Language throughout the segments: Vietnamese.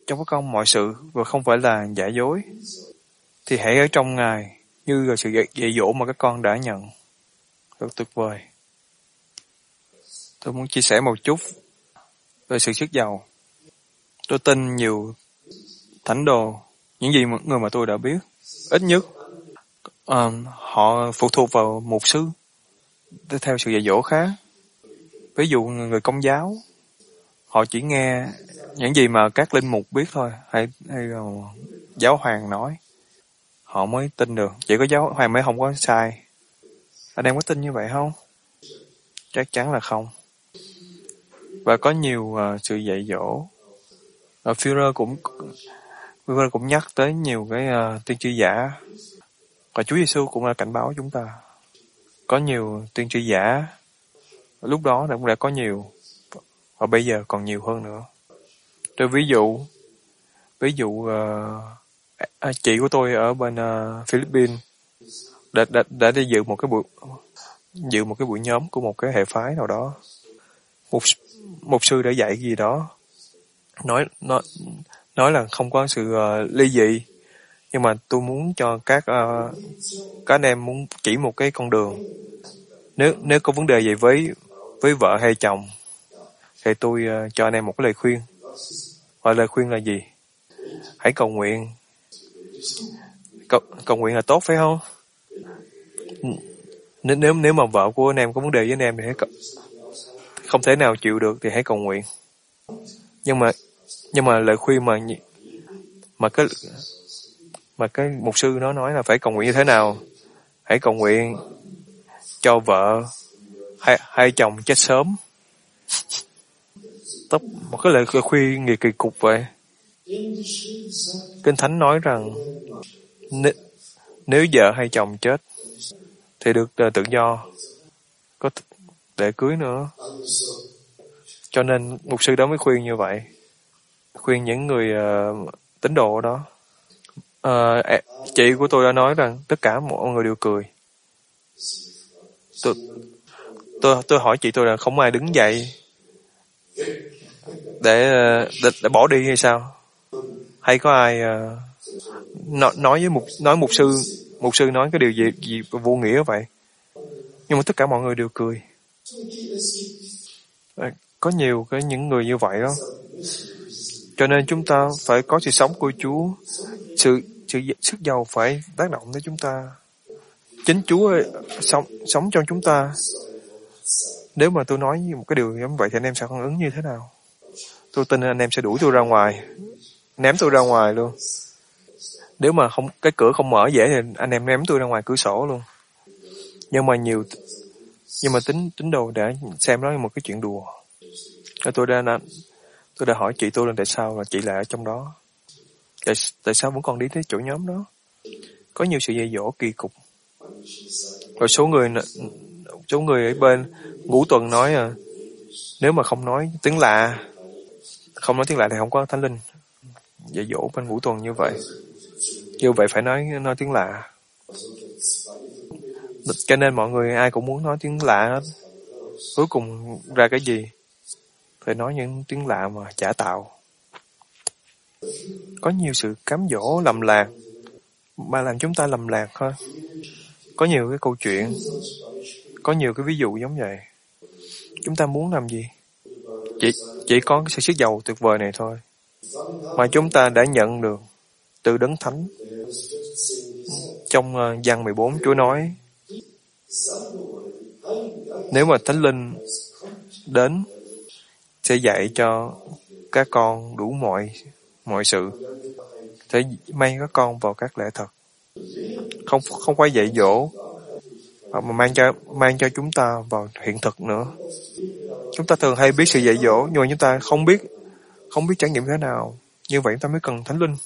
trong các con mọi sự và không phải là giả dối, thì hãy ở trong Ngài như là sự dạy dỗ mà các con đã nhận. Rất tuyệt vời. Tôi muốn chia sẻ một chút về sự sức giàu. Tôi tin nhiều thánh đồ, những gì người mà tôi đã biết, ít nhất họ phụ thuộc vào mục sư theo sự dạy dỗ khác. Ví dụ người Công giáo, họ chỉ nghe những gì mà các linh mục biết thôi, hay giáo hoàng nói, họ mới tin được. Chỉ có giáo hoàng mới không có sai. Anh em có tin như vậy không? Chắc chắn là không. Và có nhiều sự dạy dỗ. Führer cũng nhắc tới nhiều cái tiên tri giả. Và Chúa Giêsu cũng đã cảnh báo chúng ta. Có nhiều tiên tri giả. Lúc đó cũng đã có nhiều. Và bây giờ còn nhiều hơn nữa. Tôi ví dụ chị của tôi ở bên Philippines đã đi dự một cái buổi nhóm của một cái hệ phái nào đó. Một sư đã dạy gì đó, nói là không có sự ly dị, nhưng mà tôi muốn cho các anh em muốn chỉ một cái con đường. Nếu có vấn đề gì với vợ hay chồng, thì tôi cho anh em một cái lời khuyên. Và lời khuyên là gì? Hãy cầu nguyện. Cầu nguyện là tốt, phải không? Nếu mà vợ của anh em có vấn đề với anh em thì không thể nào chịu được thì hãy cầu nguyện. Nhưng mà lời khuyên mà cái mục sư nó nói là phải cầu nguyện như thế nào? Hãy cầu nguyện cho vợ hay chồng chết sớm. Một cái lời khuyên kỳ cục vậy. Kinh Thánh nói rằng nếu vợ hay chồng chết thì được tự do, có để cưới nữa. Cho nên mục sư đó mới khuyên như vậy, khuyên những người tín đồ đó. Chị của tôi đã nói rằng tất cả mọi người đều cười. Tôi hỏi chị tôi là không ai đứng dậy để bỏ đi hay sao? Hay có ai nói mục sư nói cái điều gì vô nghĩa vậy? Nhưng mà tất cả mọi người đều cười. Có nhiều những người như vậy đó. Cho nên chúng ta phải có sự sống của Chúa. Sự sức giàu phải tác động tới chúng ta. Chính Chúa sống trong chúng ta. Nếu mà tôi nói một cái điều giống vậy thì anh em sẽ phản ứng như thế nào? Tôi tin anh em sẽ đuổi tôi ra ngoài, ném tôi ra ngoài luôn. Nếu mà cái cửa không mở dễ thì anh em ném tôi ra ngoài cửa sổ luôn. Nhưng mà tín đồ đã xem đó như một cái chuyện đùa. Tôi đã hỏi chị tôi là tại sao là chị lại ở trong đó? Tại sao vẫn còn đi tới chỗ nhóm đó? Có nhiều sự dạy dỗ kỳ cục. Rồi số người ở bên ngũ tuần nói nếu mà không nói tiếng lạ thì không có thánh linh. Dạy dỗ bên ngũ tuần như vậy. Như vậy phải nói tiếng lạ. Cho nên mọi người ai cũng muốn nói tiếng lạ hết. Cuối cùng ra cái gì? Phải nói những tiếng lạ mà giả tạo. Có nhiều sự cám dỗ lầm lạc mà làm chúng ta lầm lạc thôi. Có nhiều cái câu chuyện, có nhiều cái ví dụ giống vậy. Chúng ta muốn làm gì? Chỉ có cái sự sức giàu tuyệt vời này thôi mà chúng ta đã nhận được từ Đấng Thánh. Trong Giăng 14 Chúa nói, nếu mà Thánh Linh đến sẽ dạy cho các con đủ mọi sự, sẽ mang các con vào các lẽ thật, không phải dạy dỗ mà mang cho chúng ta vào hiện thực nữa. Chúng ta thường hay biết sự dạy dỗ nhưng mà chúng ta không biết trải nghiệm thế nào. Như vậy chúng ta mới cần Thánh Linh.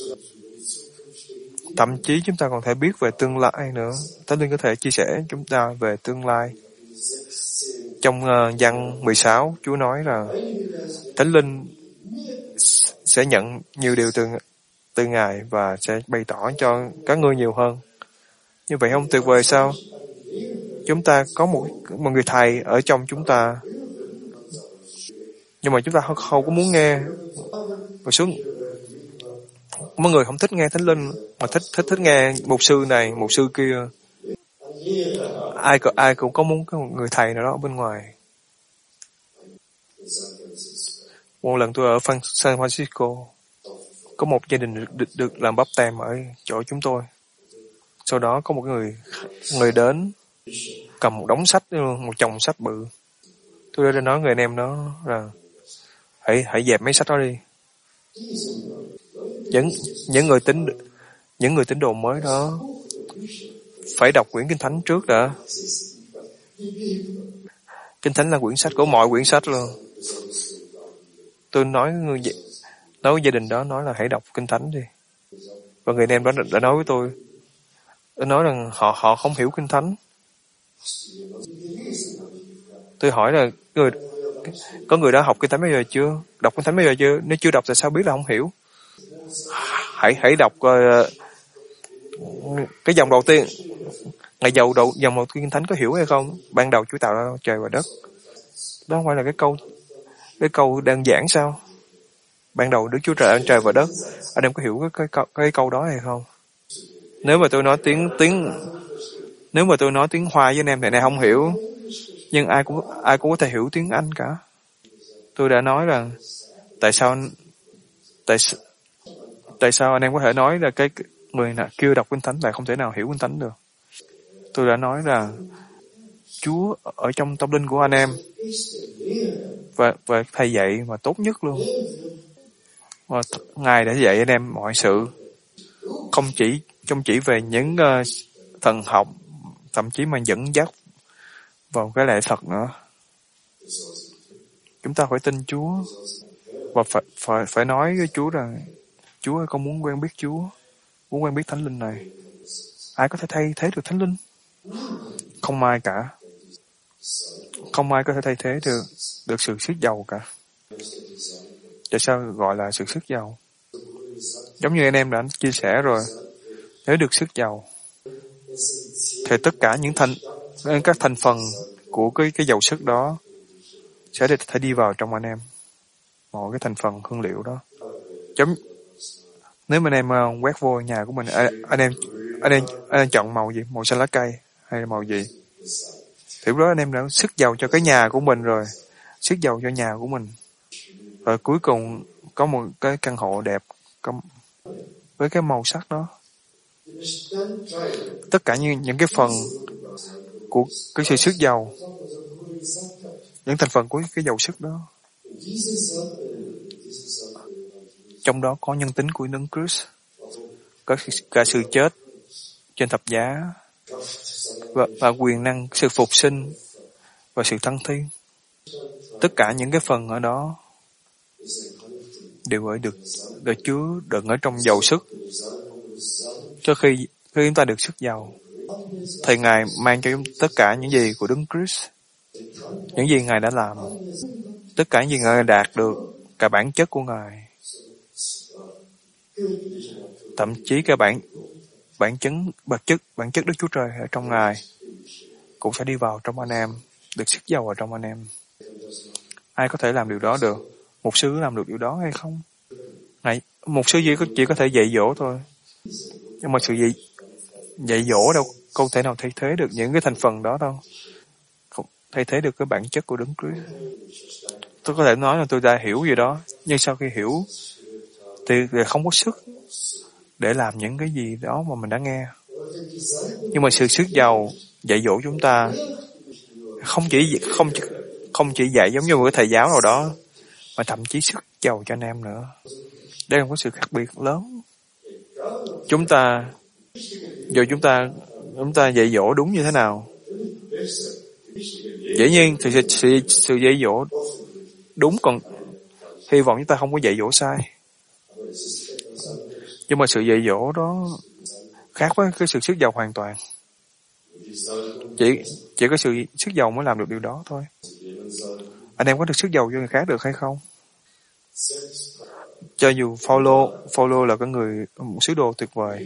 Thậm chí chúng ta còn thể biết về tương lai nữa. Thánh Linh có thể chia sẻ chúng ta về tương lai. Trong Giăng 16 Chúa nói là Thánh Linh sẽ nhận nhiều điều từ Ngài và sẽ bày tỏ cho các ngươi nhiều hơn. Như vậy không tuyệt vời sao? Chúng ta có một người thầy ở trong chúng ta, nhưng mà chúng ta không có muốn nghe. Mọi người không thích nghe thánh linh, mà thích nghe mục sư này, mục sư kia. Ai cũng có muốn có một người thầy nào đó ở bên ngoài. Một lần tôi ở San Francisco, có một gia đình được làm báp têm ở chỗ chúng tôi. Sau đó có một người đến cầm một đống sách, một chồng sách bự. Tôi đã nói người anh em đó là hãy dẹp mấy sách đó đi. Những người tín đồ mới đó phải đọc quyển Kinh Thánh trước đã. Kinh Thánh là quyển sách của mọi quyển sách luôn. Tôi nói với gia đình đó, nói là hãy đọc Kinh Thánh đi. Và người anh em đó đã nói với tôi nói rằng họ không hiểu Kinh Thánh. Tôi hỏi là có người đã học Kinh Thánh bây giờ chưa? Đọc Kinh Thánh bây giờ chưa? Nếu chưa đọc thì sao biết là không hiểu? Hãy đọc cái dòng đầu tiên. Dòng đầu tiên Kinh Thánh có hiểu hay không? Ban đầu Chúa tạo ra trời và đất. Đó không phải là cái câu đơn giản sao? Ban đầu Đức Chúa Trời trời và đất. Anh em có hiểu cái câu đó hay không? Nếu mà tôi nói tiếng Hoa với anh em thì anh em không hiểu. Nhưng ai cũng có thể hiểu tiếng Anh cả. Tôi đã nói rằng tại sao anh em có thể nói là cái người nào kêu đọc Kinh Thánh lại không thể nào hiểu Kinh Thánh được. Tôi đã nói là Chúa ở trong tâm linh của anh em và thầy dạy mà tốt nhất luôn. Và Ngài đã dạy anh em mọi sự, không chỉ về những thần học, thậm chí mà dẫn dắt vào cái lẽ thật nữa. Chúng ta phải tin Chúa và phải nói với Chúa rằng Chúa ơi, con muốn quen biết Chúa, muốn quen biết Thánh Linh này. Ai có thể thay thế được Thánh Linh? Không ai cả. Không ai có thể thay thế được sự sức giàu cả. Tại sao gọi là sự sức giàu? Giống như anh em đã chia sẻ rồi, nếu được sức giàu thì tất cả các thành phần của cái dầu sức đó sẽ thể đi vào trong anh em. Mọi cái thành phần hương liệu đó. Nếu mà anh em quét vô nhà của mình, anh em chọn màu gì? Màu xanh lá cây hay là màu gì? Thì lúc đó anh em đã sức giàu cho cái nhà của mình rồi, sức giàu cho nhà của mình. Và cuối cùng có một cái căn hộ đẹp với cái màu sắc đó. Tất cả những cái phần của cái sự sức giàu, những thành phần của cái dầu sức đó, trong đó có nhân tính của Đấng Christ, có cả sự chết trên thập giá và quyền năng sự phục sinh và sự thăng thiên. Tất cả những cái phần ở đó đều được chứa đựng ở trong dầu sức. Cho khi chúng ta được sức giàu, thì Ngài mang cho chúng tất cả những gì của Đấng Christ, những gì Ngài đã làm, tất cả những gì Ngài đạt được, cả bản chất của Ngài, thậm chí cả bản chất Đức Chúa Trời ở trong Ngài cũng sẽ đi vào trong anh em, được sức giàu ở trong anh em. Ai có thể làm điều đó được? Mục sư làm được điều đó hay không? Mục sư chỉ có thể dạy dỗ thôi, nhưng mà sự dạy dỗ đâu không thể nào thay thế được những cái thành phần đó đâu, không thay thế được cái bản chất của Đấng Christ. Tôi có thể nói là tôi đã hiểu gì đó, nhưng sau khi hiểu thì không có sức để làm những cái gì đó mà mình đã nghe. Nhưng mà sự sức giàu dạy dỗ chúng ta không chỉ dạy giống như một cái thầy giáo nào đó, mà thậm chí sức giàu cho anh em nữa. Đây là một sự khác biệt lớn. Chúng ta dạy dỗ đúng như thế nào? Dĩ nhiên thì sự dạy dỗ đúng, còn hy vọng chúng ta không có dạy dỗ sai. Nhưng mà sự dạy dỗ đó khác với cái sự sức giàu hoàn toàn. Chỉ có sự sức giàu mới làm được điều đó thôi. Anh em có được sức giàu cho người khác được hay không? Cho dù Phaolô là một sứ đồ tuyệt vời.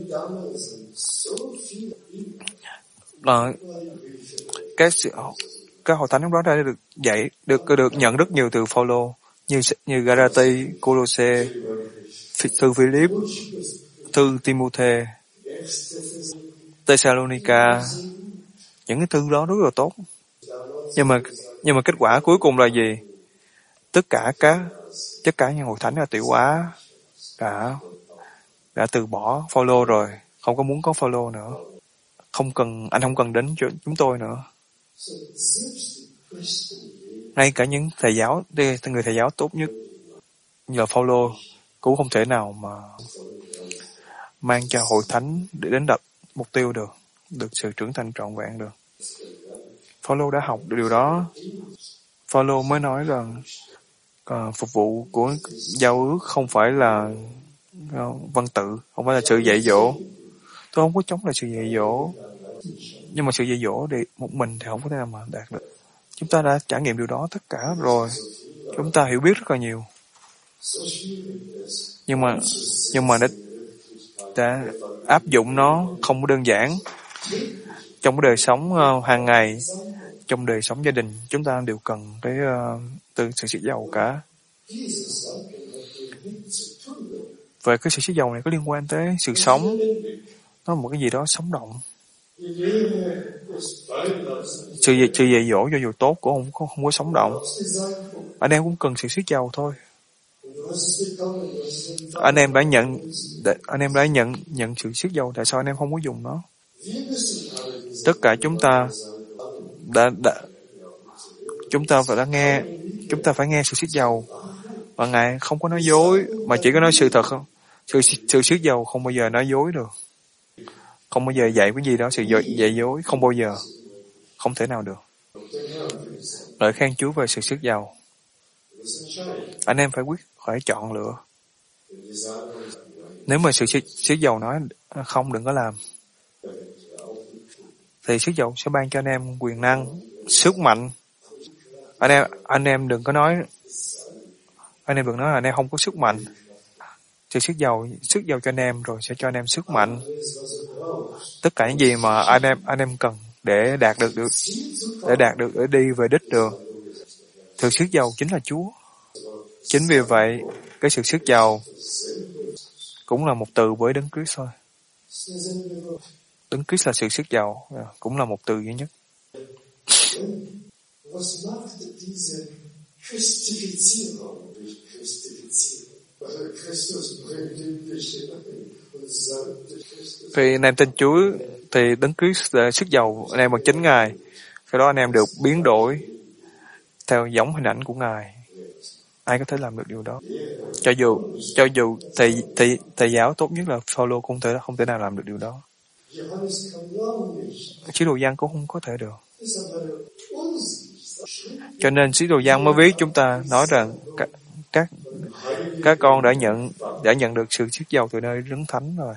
Các hội thánh lúc đó đã được nhận rất nhiều từ Phaolô, như Galati, Cô-lô-sê, thư Philip, thư Timôthê, Thessalonica, những cái thư đó rất là tốt. Nhưng mà kết quả cuối cùng là gì? Tất cả những hội thánh ở Tiểu Á đã từ bỏ Phaolô rồi, không có muốn có Phaolô nữa. Anh không cần đến chúng tôi nữa. Ngay cả những người thầy giáo tốt nhất như là Phaolô cũng không thể nào mà mang cho hội thánh để đến đặt mục tiêu được sự trưởng thành trọn vẹn được. Phaolô đã học được điều đó. Phaolô mới nói rằng phục vụ của giao ước không phải là văn tự, không phải là sự dạy dỗ. Tôi không có chống lại sự dạy dỗ, nhưng mà sự dạy dỗ thì một mình thì không có thể nào mà đạt được. Chúng ta đã trải nghiệm điều đó tất cả rồi. Chúng ta hiểu biết rất là nhiều. Nhưng mà đã áp dụng nó không có đơn giản. Trong cái đời sống hàng ngày, trong đời sống gia đình, chúng ta đều cần từ sự sức giàu cả. Vậy cái sự sức giàu này có liên quan tới sự sống. Nó là một cái gì đó sống động. Sự dạy dỗ cho dù tốt cũng không có sống động. Anh em cũng cần sự sức giàu thôi. Anh em đã nhận sự sức giàu, tại sao anh em không có dùng nó? Tất cả chúng ta phải nghe sự sức giàu, và Ngài không có nói dối, mà chỉ có nói sự thật không. Sự sức giàu không bao giờ nói dối được, không bao giờ dạy cái gì đó sự dạy dối, không bao giờ, không thể nào được. Lời khen Chúa về sự sức giàu, anh em phải chọn lựa. Nếu mà sự sức giàu nói không, đừng có làm, thì sức giàu sẽ ban cho anh em quyền năng, sức mạnh. Anh em đừng nói là anh em không có sức mạnh. Sự sức giàu cho anh em rồi sẽ cho anh em sức mạnh. Tất cả những gì mà anh em cần để đạt được để đi về đích được. Sự sức giàu chính là Chúa. Chính vì vậy, cái sự sức giàu cũng là một từ với Đấng Christ thôi. Đấng Christ là sự sức giàu, cũng là một từ duy nhất. Vì anh em tin Chúa thì Đấng Christ là sức giàu anh em bằng chính Ngài. Sau đó anh em được biến đổi theo giống hình ảnh của Ngài. Ai có thể làm được điều đó? Cho dù thầy giáo tốt nhất là Phaolô cũng không thể nào làm được điều đó. Sứ đồ Giăng cũng không có thể được. Cho nên sứ đồ Giăng mới viết chúng ta nói rằng các con đã nhận được sự sức giàu từ nơi Đấng Thánh rồi.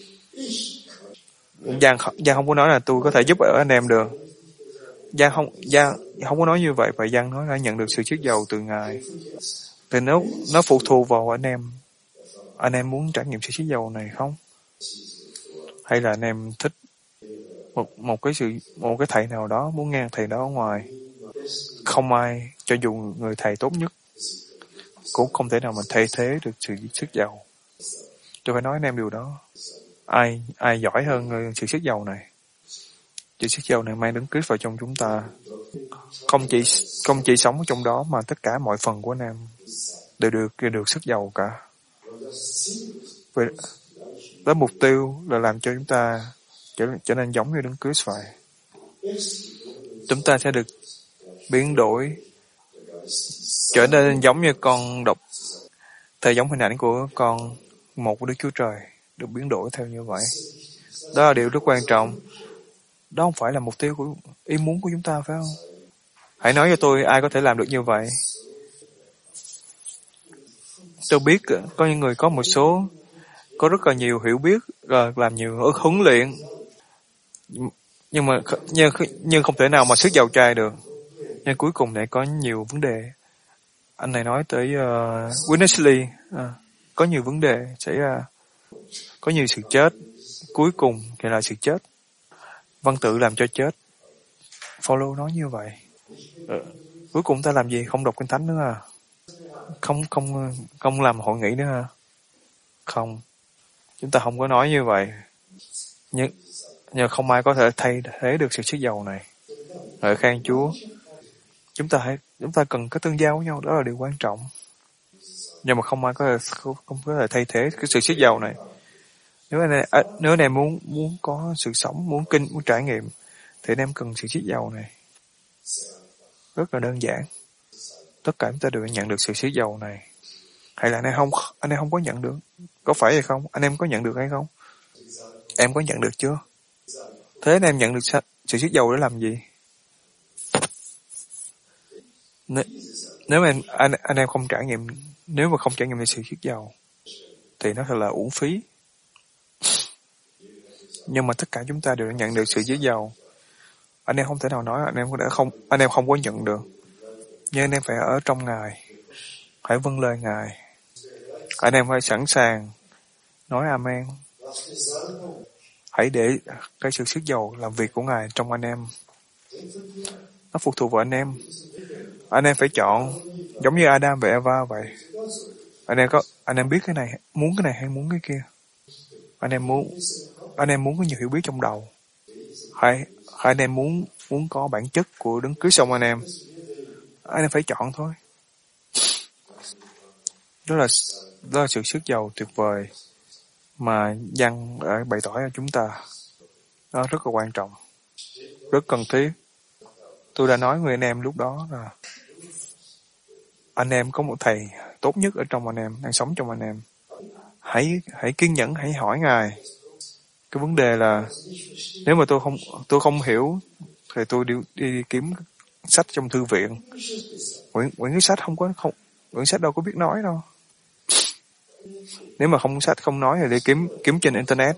Giăng không có nói là tôi có thể giúp đỡ anh em được. Giăng không có nói như vậy, và Giăng nói đã nhận được sự sức giàu từ Ngài. Thì nó phụ thuộc vào anh em. Anh em muốn trải nghiệm sự sức giàu này không? Hay là anh em thích một cái thầy nào đó, muốn nghe thầy đó ở ngoài? Không ai, cho dù người thầy tốt nhất, cũng không thể nào mà thay thế được sự sức giàu. Tôi phải nói anh em điều đó. Ai giỏi hơn sự sức giàu này? Sự sức giàu này mang Đấng Christ vào trong chúng ta. Không chỉ sống ở trong đó, mà tất cả mọi phần của anh em đều được sức giàu cả. Vậy, đó mục tiêu là làm cho chúng ta trở nên giống như Đấng Christ vậy. Chúng ta sẽ được biến đổi, trở nên giống như con độc, theo giống hình ảnh của con một của Đức Chúa Trời, được biến đổi theo như vậy. Đó là điều rất quan trọng. Đó không phải là mục tiêu của ý muốn của chúng ta, phải không? Hãy nói cho tôi ai có thể làm được như vậy. Tôi biết có những người có rất là nhiều hiểu biết, làm nhiều huấn luyện, nhưng không thể nào mà sức giàu trai được. Nhưng cuối cùng lại có nhiều vấn đề. Anh này nói tới Winnesley, có nhiều vấn đề xảy ra, có nhiều sự chết, cuối cùng thì là sự chết. Văn tự làm cho chết. Phaolô nói như vậy. Cuối cùng ta làm gì? Không đọc Kinh Thánh nữa à? Không làm hội nghị nữa à? Không, chúng ta không có nói như vậy. Nhưng không ai có thể thay thế được sự sức giàu này. Ngợi khen Chúa. Chúng ta cần có tương giao với nhau, đó là điều quan trọng. Nhưng mà không có thể thay thế cái sự sức giàu này. Nếu anh em muốn có sự sống, muốn trải nghiệm, thì anh em cần sự sức giàu này. Rất là đơn giản. Tất cả chúng ta đều nhận được sự sức giàu này. Hay là anh em không có nhận được? Có phải vậy không? Anh em có nhận được hay không? Em có nhận được chưa? Thế anh em nhận được sự sức giàu để làm gì? Nếu mà anh em không trải nghiệm, nếu mà không trải nghiệm được sự sức giàu, thì nó thật là uổng phí. Nhưng mà tất cả chúng ta đều đã nhận được sự sức giàu. Anh em không thể nào nói anh em không có nhận được. Nhưng anh em phải ở trong Ngài, hãy vâng lời Ngài. Anh em phải sẵn sàng nói amen. Hãy để cái sự sức giàu làm việc của Ngài trong anh em. Nó phụ thuộc vào anh em. Anh em phải chọn, giống như Adam và Eva vậy. Anh em biết cái này, muốn cái này hay muốn cái kia. Anh em muốn có nhiều hiểu biết trong đầu. Hay anh em muốn có bản chất của Đấng Christ trong anh em phải chọn thôi. Đó là sự sức giàu tuyệt vời mà Giăng đã bày tỏ cho chúng ta. Đó rất là quan trọng, rất cần thiết. Tôi đã nói với anh em lúc đó là anh em có một thầy tốt nhất ở trong anh em, đang sống trong anh em. Hãy kiên nhẫn, hãy hỏi Ngài. Cái vấn đề là nếu mà tôi không hiểu thì tôi đi kiếm sách trong thư viện. Quyển sách quyển sách đâu có biết nói đâu. Nếu mà không nói thì đi kiếm trên internet.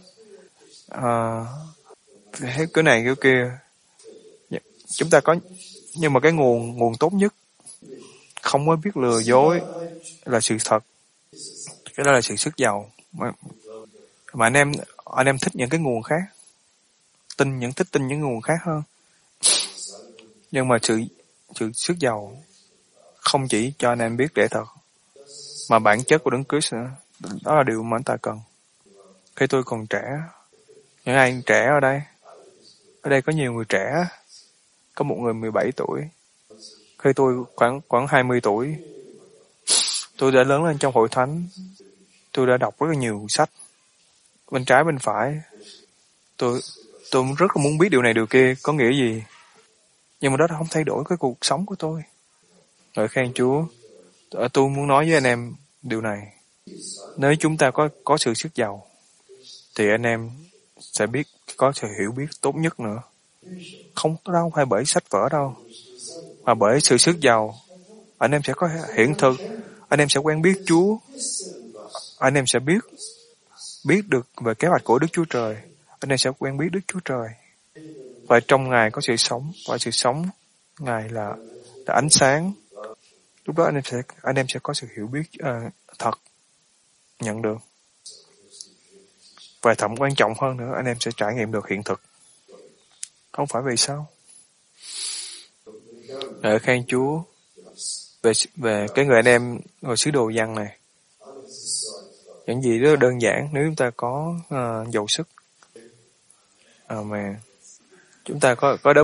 Hết cái này cái kia. Chúng ta có, nhưng mà cái nguồn tốt nhất, không có biết lừa dối, là sự thật. Cái đó là sự sức giàu. Mà anh em thích những cái nguồn khác, thích tin những nguồn khác hơn. Nhưng mà sự sức giàu không chỉ cho anh em biết lẽ thật, mà bản chất của Đấng Christ nữa. Đó là điều mà anh ta cần. Khi tôi còn trẻ, những ai trẻ ở đây có nhiều người trẻ. Có một người 17 tuổi. Khi tôi khoảng 20 tuổi, tôi đã lớn lên trong hội thánh. Tôi đã đọc rất là nhiều sách, bên trái bên phải. Tôi rất là muốn biết điều này điều kia có nghĩa gì. Nhưng mà đó không thay đổi cái cuộc sống của tôi. Ngợi khen Chúa. Tôi muốn nói với anh em điều này. Nếu chúng ta có sự sức giàu, thì anh em sẽ có sự hiểu biết tốt nhất nữa. Không đâu hay bởi sách vở đâu, mà bởi sự sức giàu. Anh em sẽ có hiện thực. Anh em sẽ quen biết Chúa. Anh em sẽ biết được về kế hoạch của Đức Chúa Trời. Anh em sẽ quen biết Đức Chúa Trời. Và trong Ngài có sự sống. Và sự sống Ngài là ánh sáng. Lúc đó anh em sẽ có sự hiểu biết thật, nhận được. Và thậm quan trọng hơn nữa, anh em sẽ trải nghiệm được hiện thực. Không phải vì sao? Ngợi khen Chúa về cái người anh em người sứ đồ Giăng này. Những gì rất là đơn giản nếu chúng ta có dầu sức. Amen. Chúng ta có